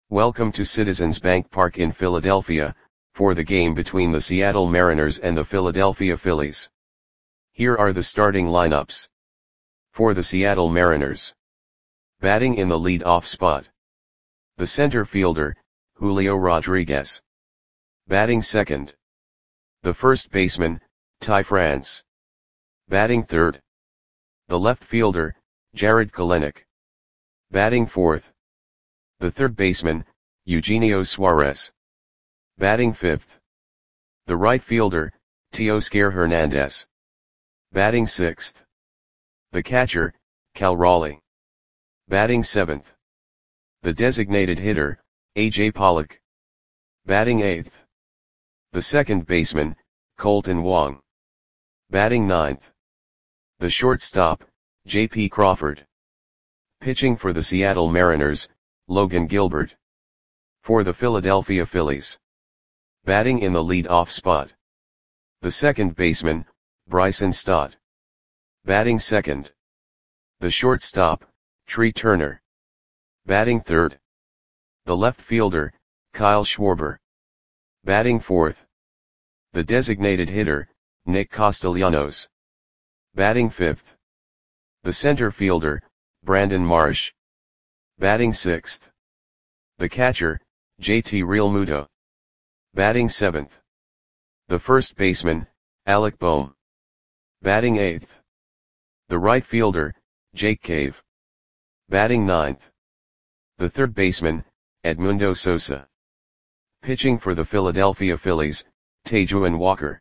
Welcome to Citizens Bank Park in Philadelphia, for the game between the Seattle Mariners and the Philadelphia Phillies. Here are the starting lineups. For the Seattle Mariners. Batting in the lead-off spot. The center fielder, Julio Rodriguez. Batting second. The first baseman, Ty France. Batting third. The left fielder, Jarred Kelenic. Batting fourth. The third baseman, Eugenio Suarez. Batting fifth. The right fielder, Teoscar Hernandez. Batting sixth. The catcher, Cal Raleigh. Batting seventh. The designated hitter, A.J. Pollock. Batting eighth. The second baseman, Kolten Wong. Batting ninth. The shortstop, J.P. Crawford. Pitching for the Seattle Mariners, Logan Gilbert. For the Philadelphia Phillies. Batting in the lead-off spot. The second baseman, Bryson Stott. Batting second. The shortstop, Trea Turner. Batting third. The left fielder, Kyle Schwarber. Batting fourth. The designated hitter, Nick Castellanos. Batting fifth. The center fielder, Brandon Marsh. Batting sixth. The catcher, J.T. Realmuto. Batting seventh. The first baseman, Alec Bohm. Batting eighth. The right fielder, Jake Cave. Batting ninth. The third baseman, Edmundo Sosa. Pitching for the Philadelphia Phillies, Taijuan Walker.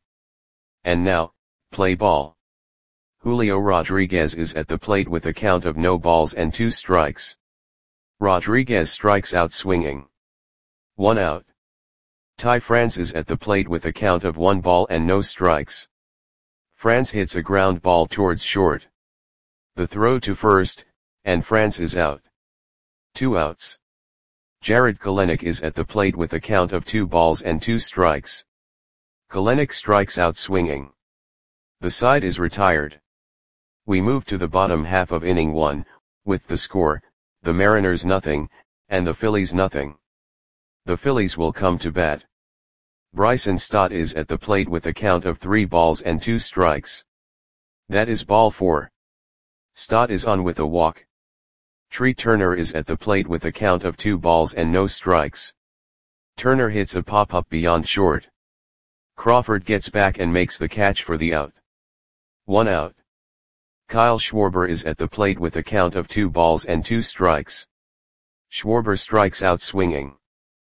And now, play ball. Julio Rodriguez is at the plate with a count of no balls and 2 strikes. Rodriguez strikes out swinging. 1 out. Ty France is at the plate with a count of 1 ball and no strikes. France hits a ground ball towards short. The throw to first, and France is out. 2 outs. Jarred Kelenic is at the plate with a count of 2 balls and 2 strikes. Kelenic strikes out swinging. The side is retired. We move to the bottom half of inning 1, with the score, the Mariners nothing, and the Phillies nothing. The Phillies will come to bat. Bryson Stott is at the plate with a count of 3 balls and 2 strikes. That is ball 4. Stott is on with a walk. Trea Turner is at the plate with a count of 2 balls and no strikes. Turner hits a pop-up beyond short. Crawford gets back and makes the catch for the out. 1 out. Kyle Schwarber is at the plate with a count of 2 balls and 2 strikes. Schwarber strikes out swinging.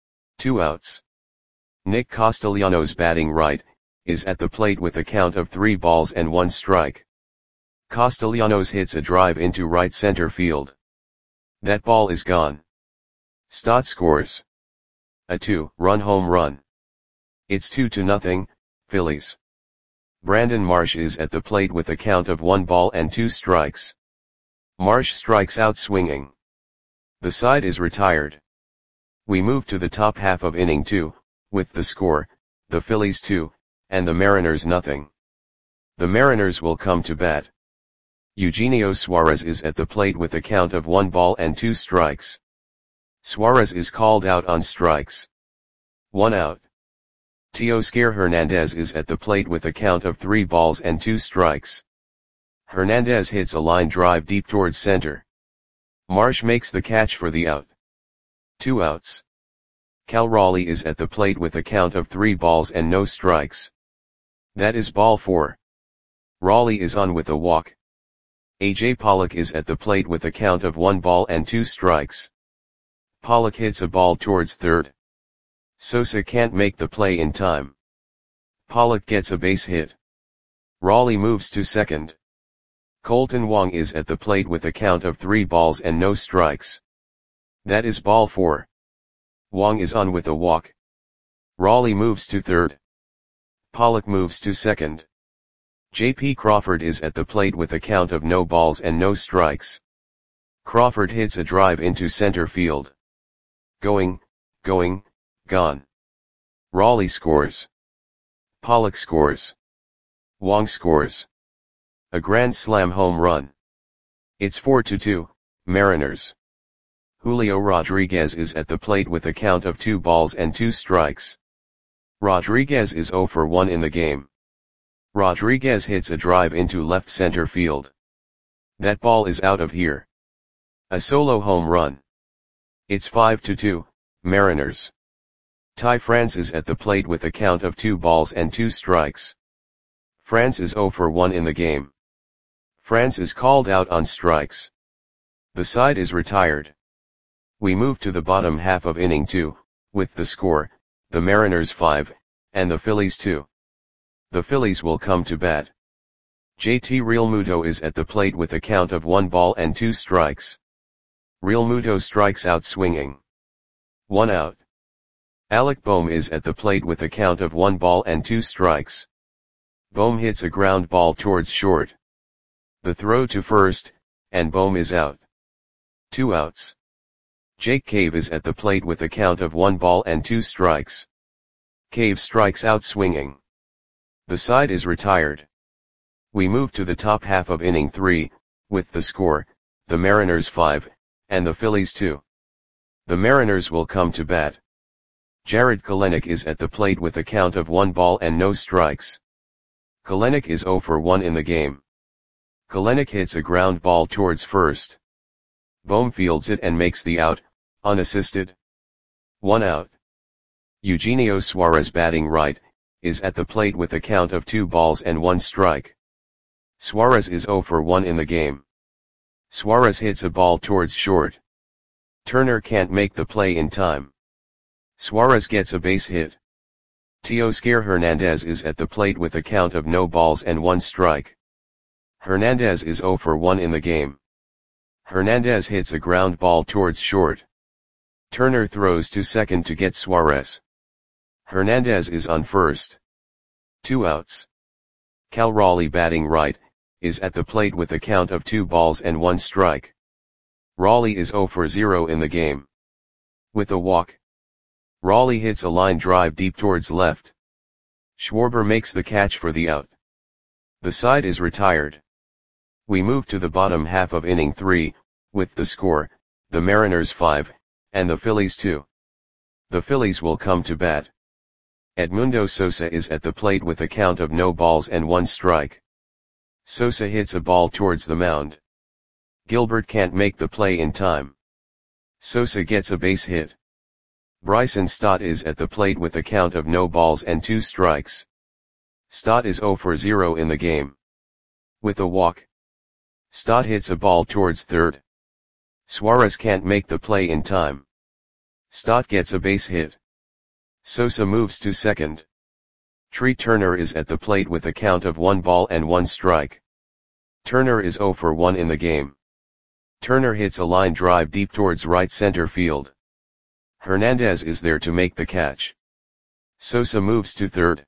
2 outs. Nick Castellanos batting right, is at the plate with a count of 3 balls and 1 strike. Castellanos hits a drive into right center field. That ball is gone. Stott scores a 2-run home run. It's 2-0, Phillies. Brandon Marsh is at the plate with a count of 1 ball and 2 strikes. Marsh strikes out swinging. The side is retired. We move to the top half of inning 2, with the score, the Phillies 2, and the Mariners nothing. The Mariners will come to bat. Eugenio Suarez is at the plate with a count of 1 ball and 2 strikes. Suarez is called out on strikes. 1 out. Teoscar Hernandez is at the plate with a count of 3 balls and 2 strikes. Hernandez hits a line drive deep towards center. Marsh makes the catch for the out. 2 outs. Cal Raleigh is at the plate with a count of 3 balls and no strikes. That is ball 4. Raleigh is on with a walk. A.J. Pollock is at the plate with a count of 1 ball and 2 strikes. Pollock hits a ball towards third. Sosa can't make the play in time. Pollock gets a base hit. Raleigh moves to second. Kolten Wong is at the plate with a count of 3 balls and no strikes. That is ball 4. Wong is on with a walk. Raleigh moves to third. Pollock moves to second. J.P. Crawford is at the plate with a count of no balls and no strikes. Crawford hits a drive into center field. Going, gone. Raleigh scores. Pollock scores. Wong scores. A grand slam home run. It's 4-2, Mariners. Julio Rodriguez is at the plate with a count of 2 balls and 2 strikes. Rodriguez is 0 for 1 in the game. Rodriguez hits a drive into left center field. That ball is out of here. A solo home run. It's 5-2, Mariners. Ty France is at the plate with a count of 2 balls and 2 strikes. France is 0 for 1 in the game. France is called out on strikes. The side is retired. We move to the bottom half of inning 2, with the score, the Mariners 5, and the Phillies 2. The Phillies will come to bat. JT Realmuto is at the plate with a count of 1 ball and 2 strikes. Realmuto strikes out swinging. 1 out. Alec Bohm is at the plate with a count of 1 ball and 2 strikes. Bohm hits a ground ball towards short. The throw to first, and Bohm is out. 2 outs. Jake Cave is at the plate with a count of 1 ball and 2 strikes. Cave strikes out swinging. The side is retired. We move to the top half of inning 3, with the score, the Mariners 5, and the Phillies 2. The Mariners will come to bat. Jarred Kelenic is at the plate with a count of 1 ball and no strikes. Kelenic is 0 for 1 in the game. Kelenic hits a ground ball towards first. Bohm fields it and makes the out, unassisted. 1 out. Eugenio Suarez, batting right, is at the plate with a count of 2 balls and 1 strike. Suarez is 0 for 1 in the game. Suarez hits a ball towards short. Turner can't make the play in time. Suarez gets a base hit. Teoscar Hernandez is at the plate with a count of no balls and 1 strike. Hernandez is 0 for 1 in the game. Hernandez hits a ground ball towards short. Turner throws to second to get Suarez. Hernandez is on first. 2 outs. Cal Raleigh, batting right, is at the plate with a count of 2 balls and 1 strike. Raleigh is 0 for 0 in the game. With a walk. Raleigh hits a line drive deep towards left. Schwarber makes the catch for the out. The side is retired. We move to the bottom half of inning 3, with the score, the Mariners 5, and the Phillies 2. The Phillies will come to bat. Edmundo Sosa is at the plate with a count of no balls and 1 strike. Sosa hits a ball towards the mound. Gilbert can't make the play in time. Sosa gets a base hit. Bryson Stott is at the plate with a count of no balls and 2 strikes. Stott is 0 for 0 in the game. With a walk. Stott hits a ball towards third. Suarez can't make the play in time. Stott gets a base hit. Sosa moves to second. Trey Turner is at the plate with a count of 1 ball and 1 strike. Turner is 0 for 1 in the game. Turner hits a line drive deep towards right center field. Hernandez is there to make the catch. Sosa moves to third.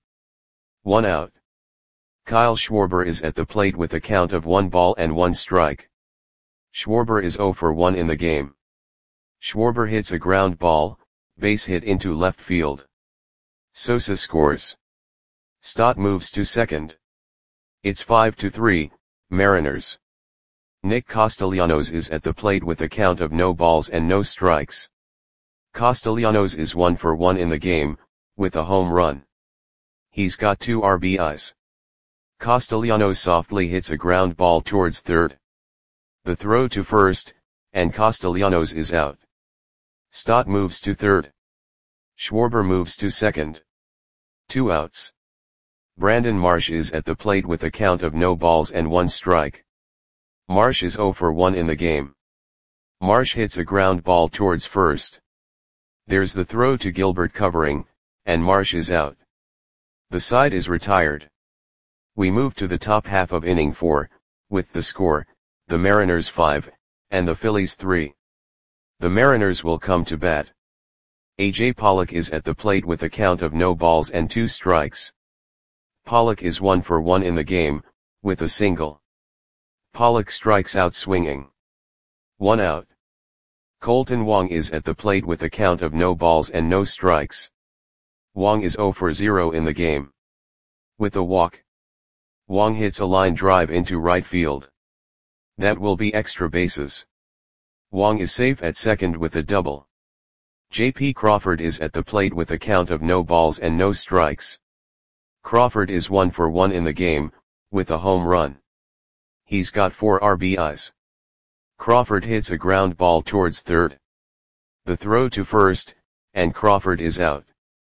1 out. Kyle Schwarber is at the plate with a count of 1 ball and 1 strike. Schwarber is 0 for 1 in the game. Schwarber hits a ground ball, base hit into left field. Sosa scores. Stott moves to second. It's 5-3, Mariners. Nick Castellanos is at the plate with a count of no balls and no strikes. Castellanos is 1 for 1 in the game, with a home run. He's got 2 RBIs. Castellanos softly hits a ground ball towards third. The throw to first, and Castellanos is out. Stott moves to third. Schwarber moves to second. 2 outs. Brandon Marsh is at the plate with a count of no balls and 1 strike. Marsh is 0 for 1 in the game. Marsh hits a ground ball towards first. There's the throw to Gilbert covering, and Marsh is out. The side is retired. We move to the top half of inning 4, with the score, the Mariners 5, and the Phillies 3. The Mariners will come to bat. A.J. Pollock is at the plate with a count of no balls and 2 strikes. Pollock is 1 for 1 in the game, with a single. Pollock strikes out swinging. 1 out. Colton Wong is at the plate with a count of no balls and no strikes. Wong is 0 for 0 in the game. With a walk. Wong hits a line drive into right field. That will be extra bases. Wong is safe at second with a double. J.P. Crawford is at the plate with a count of no balls and no strikes. Crawford is 1 for 1 in the game, with a home run. He's got 4 RBIs. Crawford hits a ground ball towards third. The throw to first, and Crawford is out.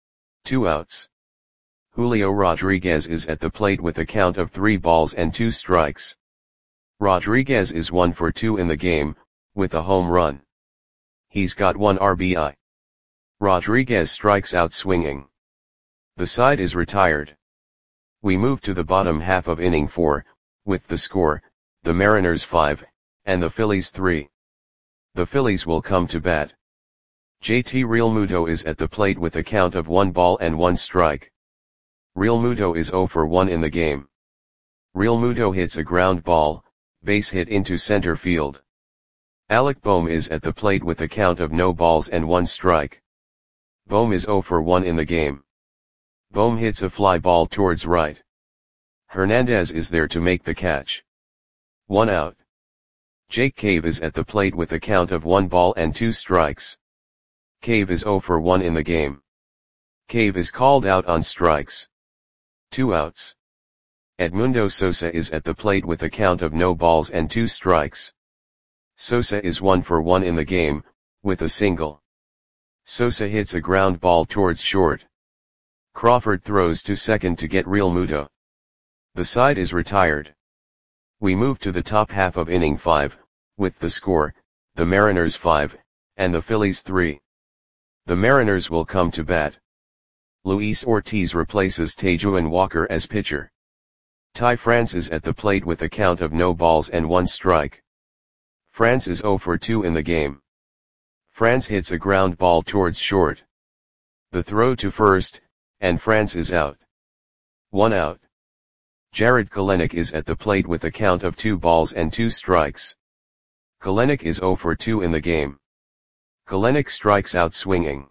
2 outs. Julio Rodriguez is at the plate with a count of 3 balls and 2 strikes. Rodriguez is 1 for 2 in the game, with a home run. He's got 1 RBI. Rodriguez strikes out swinging. The side is retired. We move to the bottom half of inning 4, with the score, the Mariners 5, and the Phillies 3. The Phillies will come to bat. JT Realmuto is at the plate with a count of 1 ball and 1 strike. Realmuto is 0 for 1 in the game. Realmuto hits a ground ball, base hit into center field. Alec Bohm is at the plate with a count of no balls and 1 strike. Bohm is 0 for 1 in the game. Bohm hits a fly ball towards right. Hernandez is there to make the catch. 1 out. Jake Cave is at the plate with a count of 1 ball and 2 strikes. Cave is 0 for 1 in the game. Cave is called out on strikes. 2 outs. Edmundo Sosa is at the plate with a count of no balls and 2 strikes. Sosa is 1 for 1 in the game, with a single. Sosa hits a ground ball towards short. Crawford throws to second to get Realmuto. The side is retired. We move to the top half of inning 5, with the score, the Mariners 5, and the Phillies 3. The Mariners will come to bat. Luis Ortiz replaces Tejuan Walker as pitcher. Ty France is at the plate with a count of no balls and 1 strike. France is 0 for 2 in the game. France hits a ground ball towards short. The throw to first, and France is out. 1 out. Jared Kelenic is at the plate with a count of 2 balls and 2 strikes. Kelenic is 0 for 2 in the game. Kelenic strikes out swinging.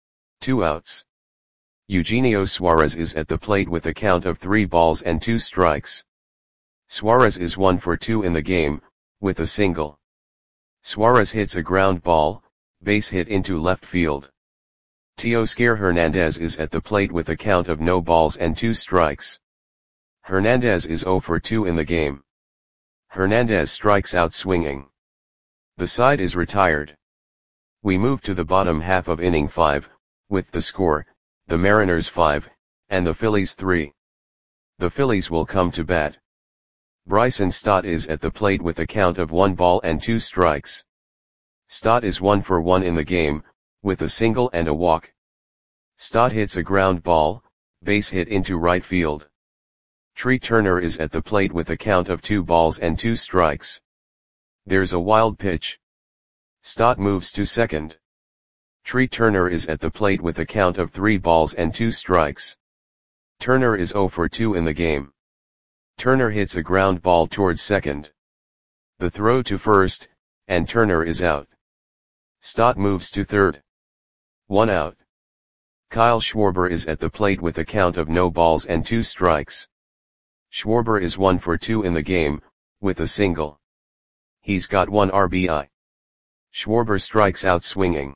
2 outs. Eugenio Suarez is at the plate with a count of 3 balls and 2 strikes. Suarez is 1 for 2 in the game, with a single. Suarez hits a ground ball, base hit into left field. Teoscar Hernandez is at the plate with a count of no balls and 2 strikes. Hernandez is 0 for 2 in the game. Hernandez strikes out swinging. The side is retired. We move to the bottom half of inning 5, with the score, the Mariners 5, and the Phillies 3. The Phillies will come to bat. Bryson Stott is at the plate with a count of 1 ball and 2 strikes. Stott is 1 for 1 in the game, with a single and a walk. Stott hits a ground ball, base hit into right field. Tree Turner is at the plate with a count of 2 balls and 2 strikes. There's a wild pitch. Stott moves to second. Tree Turner is at the plate with a count of 3 balls and 2 strikes. Turner is 0 for 2 in the game. Turner hits a ground ball towards second. The throw to first, and Turner is out. Stott moves to third. 1 out. Kyle Schwarber is at the plate with a count of no balls and 2 strikes. Schwarber is 1 for 2 in the game, with a single. He's got 1 RBI. Schwarber strikes out swinging.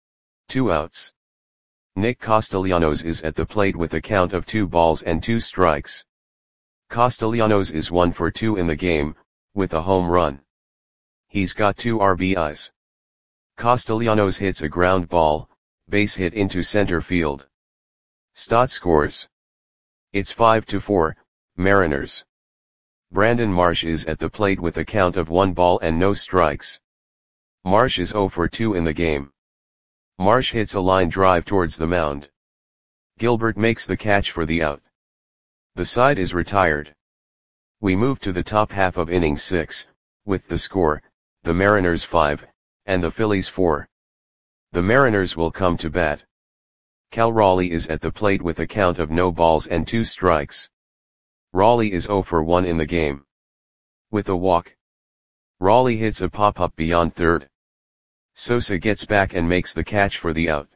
2 outs. Nick Castellanos is at the plate with a count of 2 balls and 2 strikes. Castellanos is 1 for 2 in the game, with a home run. He's got 2 RBIs. Castellanos hits a ground ball, base hit into center field. Stott scores. It's 5-4, Mariners. Brandon Marsh is at the plate with a count of 1 ball and no strikes. Marsh is 0 for 2 in the game. Marsh hits a line drive towards the mound. Gilbert makes the catch for the out. The side is retired. We move to the top half of inning 6, with the score, the Mariners 5, and the Phillies 4. The Mariners will come to bat. Cal Raleigh is at the plate with a count of no balls and 2 strikes. Raleigh is 0 for 1 in the game. With a walk. Raleigh hits a pop-up beyond third. Sosa gets back and makes the catch for the out.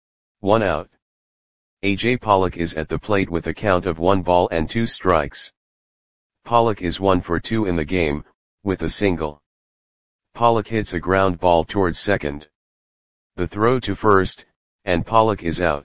1 out. A.J. Pollock is at the plate with a count of 1 ball and 2 strikes. Pollock is 1 for 2 in the game, with a single. Pollock hits a ground ball towards second. The throw to first, and Pollock is out.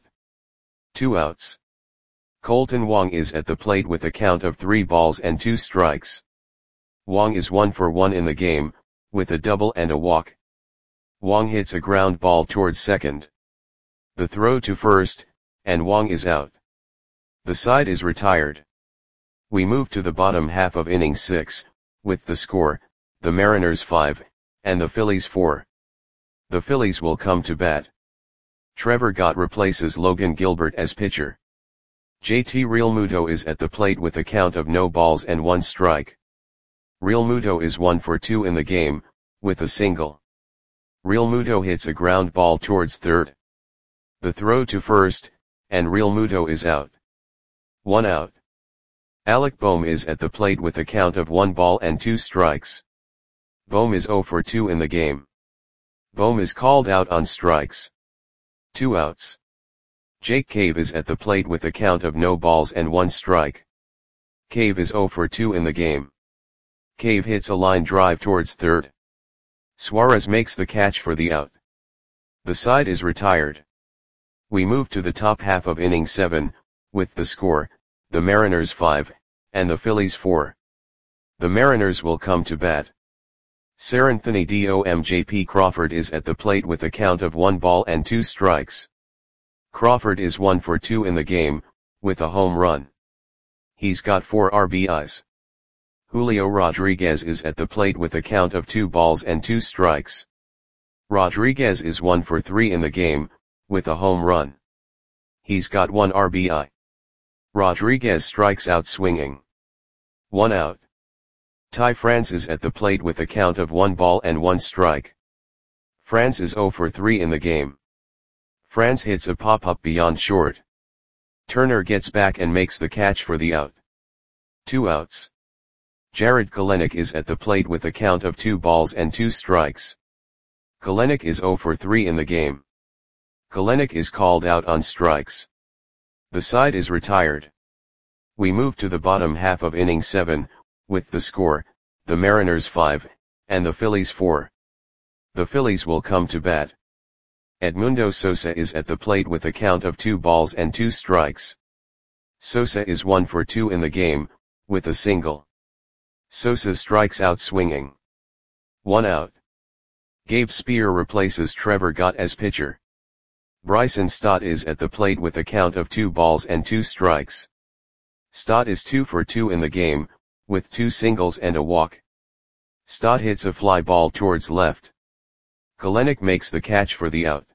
2 outs. Colton Wong is at the plate with a count of 3 balls and 2 strikes. Wong is 1 for 1 in the game, with a double and a walk. Wong hits a ground ball towards second. The throw to first, and Wong is out. The side is retired. We move to the bottom half of inning 6, with the score, the Mariners 5, and the Phillies 4. The Phillies will come to bat. Trevor Gott replaces Logan Gilbert as pitcher. JT Realmuto is at the plate with a count of no balls and 1 strike. Realmuto is 1 for 2 in the game, with a single. Realmuto hits a ground ball towards third. The throw to first, and Realmuto is out. 1 out. Alec Bohm is at the plate with a count of 1 ball and 2 strikes. Bohm is 0 for 2 in the game. Bohm is called out on strikes. 2 outs. Jake Cave is at the plate with a count of no balls and 1 strike. Cave is 0 for 2 in the game. Cave hits a line drive towards third. Suarez makes the catch for the out. The side is retired. We move to the top half of inning 7, with the score, the Mariners 5, and the Phillies 4. The Mariners will come to bat. Seranthony Domjp Crawford is at the plate with a count of 1 ball and 2 strikes. Crawford is 1 for 2 in the game, with a home run. He's got 4 RBIs. Julio Rodriguez is at the plate with a count of 2 balls and 2 strikes. Rodriguez is 1 for 3 in the game, with a home run. He's got 1 RBI. Rodriguez strikes out swinging. 1 out. Ty France is at the plate with a count of 1 ball and 1 strike. France is 0 for 3 in the game. France hits a pop-up beyond short. Turner gets back and makes the catch for the out. 2 outs. Jared Kelenic is at the plate with a count of 2 balls and 2 strikes. Kelenic is 0 for 3 in the game. Kelenic is called out on strikes. The side is retired. We move to the bottom half of inning 7, with the score, the Mariners 5, and the Phillies 4. The Phillies will come to bat. Edmundo Sosa is at the plate with a count of 2 balls and 2 strikes. Sosa is 1 for 2 in the game, with a single. Sosa strikes out swinging. 1 out. Gabe Spear replaces Trevor Gott as pitcher. Bryson Stott is at the plate with a count of 2 balls and 2 strikes. Stott is 2 for 2 in the game, with 2 singles and a walk. Stott hits a fly ball towards left. Kelenic makes the catch for the out.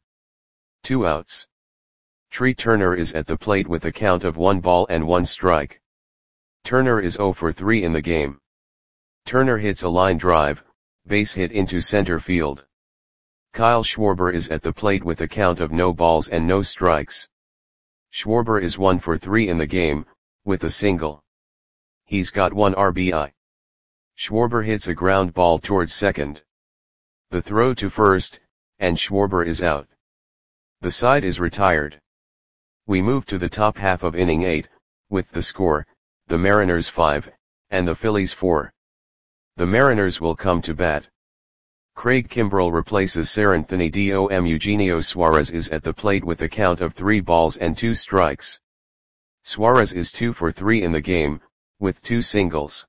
2 outs. Tree Turner is at the plate with a count of 1 ball and 1 strike. Turner is 0 for 3 in the game. Turner hits a line drive, base hit into center field. Kyle Schwarber is at the plate with a count of no balls and no strikes. Schwarber is 1 for 3 in the game, with a single. He's got 1 RBI. Schwarber hits a ground ball towards second. The throw to first, and Schwarber is out. The side is retired. We move to the top half of inning 8, with the score, the Mariners 5, and the Phillies 4. The Mariners will come to bat. Craig Kimbrell replaces Seranthony Dom. Eugenio Suarez is at the plate with a count of 3 balls and 2 strikes. Suarez is 2 for 3 in the game, with 2 singles.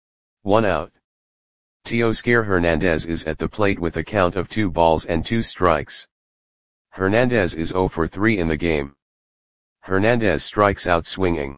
1 out. Teoscar Hernandez is at the plate with a count of 2 balls and 2 strikes. Hernandez is 0 for 3 in the game. Hernandez strikes out swinging.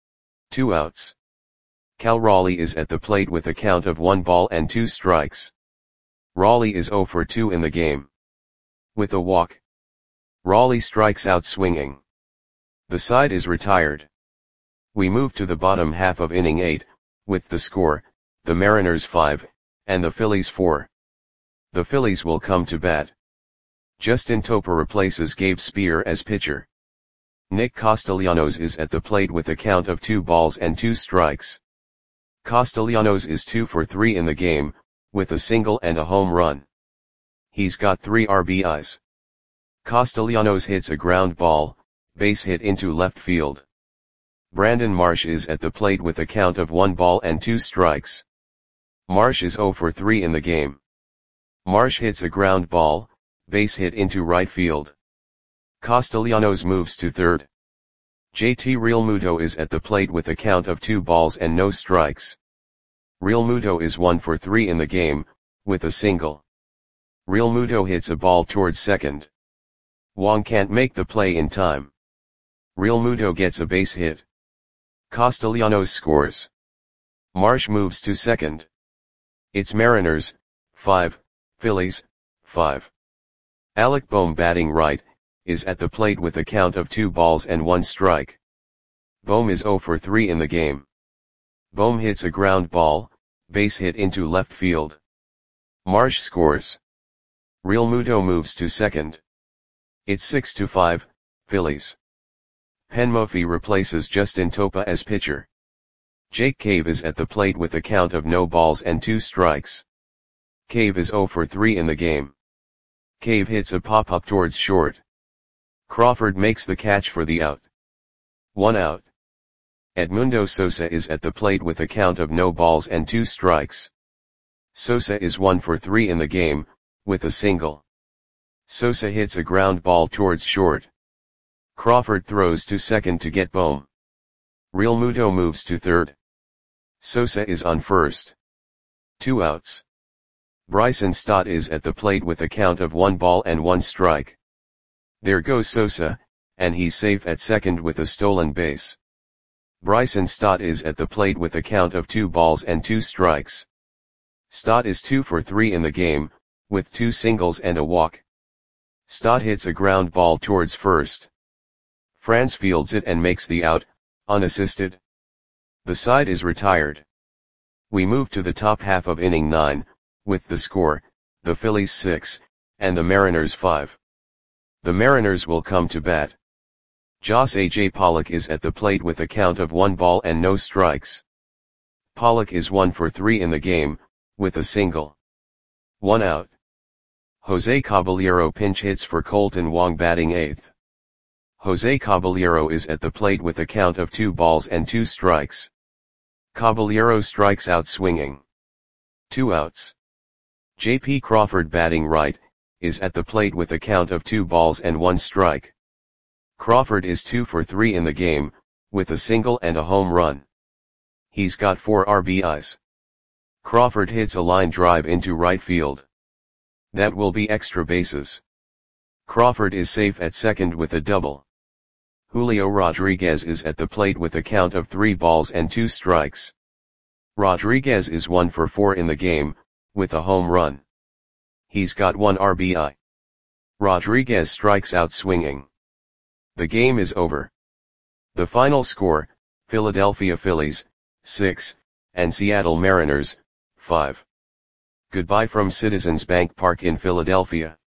2 outs. Cal Raleigh is at the plate with a count of 1 ball and 2 strikes. Raleigh is 0 for 2 in the game. With a walk. Raleigh strikes out swinging. The side is retired. We move to the bottom half of inning 8, with the score, the Mariners 5, and the Phillies 4. The Phillies will come to bat. Justin Topa replaces Gabe Spear as pitcher. Nick Castellanos is at the plate with a count of 2 balls and 2 strikes. Castellanos is 2 for 3 in the game, with a single and a home run. He's got 3 RBIs. Castellanos hits a ground ball, base hit into left field. Brandon Marsh is at the plate with a count of 1 ball and 2 strikes. Marsh is 0 for 3 in the game. Marsh hits a ground ball, base hit into right field. Castellanos moves to third. JT Realmuto is at the plate with a count of 2 balls and no strikes. Realmuto is 1 for 3 in the game, with a single. Realmuto hits a ball towards second. Wong can't make the play in time. Realmuto gets a base hit. Castellanos scores. Marsh moves to second. It's Mariners, 5, Phillies, 5. Alec Bohm batting right, is at the plate with a count of 2 balls and 1 strike. Bohm is 0 for 3 in the game. Bohm hits a ground ball, base hit into left field. Marsh scores. Realmuto moves to second. It's 6-5, Phillies. Penn Murphy replaces Justin Topa as pitcher. Jake Cave is at the plate with a count of no balls and 2 strikes. Cave is 0 for 3 in the game. Cave hits a pop-up towards short. Crawford makes the catch for the out. 1 out. Edmundo Sosa is at the plate with a count of no balls and 2 strikes. Sosa is 1 for 3 in the game, with a single. Sosa hits a ground ball towards short. Crawford throws to second to get Bohm. Realmuto moves to third. Sosa is on first. 2 outs. Bryson Stott is at the plate with a count of 1 ball and 1 strike. There goes Sosa, and he's safe at second with a stolen base. Bryson Stott is at the plate with a count of 2 balls and 2 strikes. Stott is 2 for 3 in the game, with 2 singles and a walk. Stott hits a ground ball towards first. Franz fields it and makes the out, unassisted. The side is retired. We move to the top half of inning 9, with the score, the Phillies 6, and the Mariners 5. The Mariners will come to bat. Josh A.J. Pollock is at the plate with a count of 1 ball and no strikes. Pollock is 1 for 3 in the game, with a single. 1 out. Jose Caballero pinch hits for Colton Wong batting 8th. Jose Caballero is at the plate with a count of 2 balls and 2 strikes. Caballero strikes out swinging. 2 outs. J.P. Crawford batting right, is at the plate with a count of 2 balls and 1 strike. Crawford is 2 for 3 in the game, with a single and a home run. He's got 4 RBIs. Crawford hits a line drive into right field. That will be extra bases. Crawford is safe at second with a double. Julio Rodriguez is at the plate with a count of 3 balls and 2 strikes. Rodriguez is 1 for 4 in the game, with a home run. He's got 1 RBI. Rodriguez strikes out swinging. The game is over. The final score, Philadelphia Phillies, 6, and Seattle Mariners, 5. Goodbye from Citizens Bank Park in Philadelphia.